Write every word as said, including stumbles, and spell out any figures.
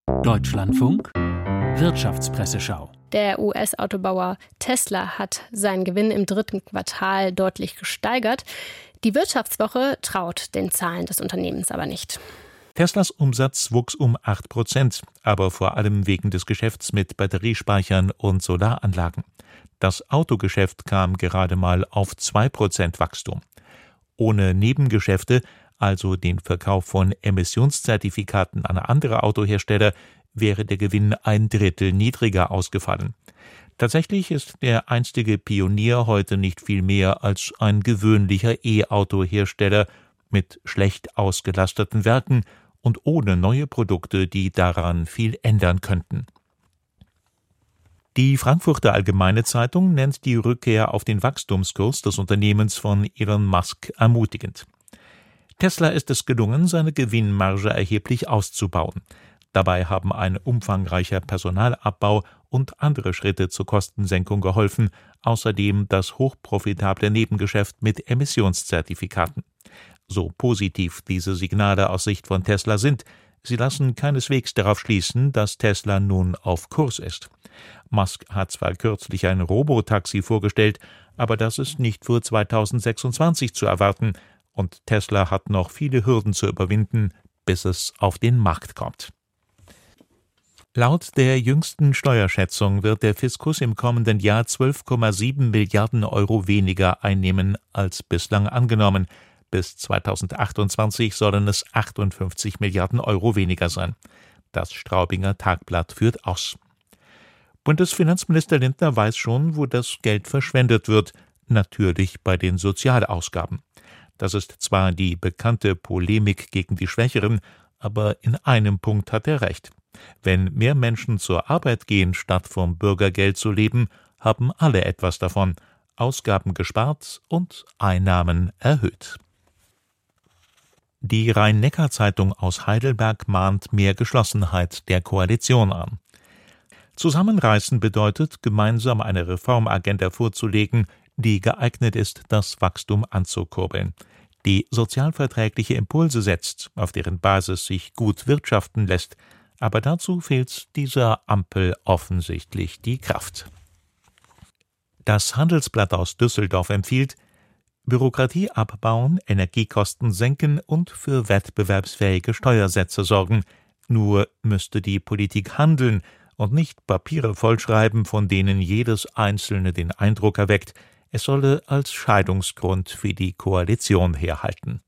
Deutschlandfunk Wirtschaftspresseschau. Der U S-Autobauer Tesla hat seinen Gewinn im dritten Quartal deutlich gesteigert. Die Wirtschaftswoche traut den Zahlen des Unternehmens aber nicht. Teslas Umsatz wuchs um acht Prozent, aber vor allem wegen des Geschäfts mit Batteriespeichern und Solaranlagen. Das Autogeschäft kam gerade mal auf zwei Prozent Wachstum. Ohne Nebengeschäfte, also den Verkauf von Emissionszertifikaten an andere Autohersteller, wäre der Gewinn ein Drittel niedriger ausgefallen. Tatsächlich ist der einstige Pionier heute nicht viel mehr als ein gewöhnlicher E-Auto-Hersteller mit schlecht ausgelasteten Werken und ohne neue Produkte, die daran viel ändern könnten. Die Frankfurter Allgemeine Zeitung nennt die Rückkehr auf den Wachstumskurs des Unternehmens von Elon Musk ermutigend. Tesla ist es gelungen, seine Gewinnmarge erheblich auszubauen. Dabei haben ein umfangreicher Personalabbau und andere Schritte zur Kostensenkung geholfen, außerdem das hochprofitable Nebengeschäft mit Emissionszertifikaten. So positiv diese Signale aus Sicht von Tesla sind, sie lassen keineswegs darauf schließen, dass Tesla nun auf Kurs ist. Musk hat zwar kürzlich ein Robotaxi vorgestellt, aber das ist nicht für zweitausendsechsundzwanzig zu erwarten und Tesla hat noch viele Hürden zu überwinden, bis es auf den Markt kommt. Laut der jüngsten Steuerschätzung wird der Fiskus im kommenden Jahr zwölf Komma sieben Milliarden Euro weniger einnehmen als bislang angenommen. Bis zweitausendachtundzwanzig sollen es achtundfünfzig Milliarden Euro weniger sein. Das Straubinger Tagblatt führt aus. Bundesfinanzminister Lindner weiß schon, wo das Geld verschwendet wird, natürlich bei den Sozialausgaben. Das ist zwar die bekannte Polemik gegen die Schwächeren, aber in einem Punkt hat er recht. Wenn mehr Menschen zur Arbeit gehen, statt vom Bürgergeld zu leben, haben alle etwas davon. Ausgaben gespart und Einnahmen erhöht. Die Rhein-Neckar-Zeitung aus Heidelberg mahnt mehr Geschlossenheit der Koalition an. Zusammenreißen bedeutet, gemeinsam eine Reformagenda vorzulegen, die geeignet ist, das Wachstum anzukurbeln, die sozialverträgliche Impulse setzt, auf deren Basis sich gut wirtschaften lässt. Aber dazu fehlt dieser Ampel offensichtlich die Kraft. Das Handelsblatt aus Düsseldorf empfiehlt, Bürokratie abbauen, Energiekosten senken und für wettbewerbsfähige Steuersätze sorgen. Nur müsste die Politik handeln und nicht Papiere vollschreiben, von denen jedes einzelne den Eindruck erweckt, es solle als Scheidungsgrund für die Koalition herhalten.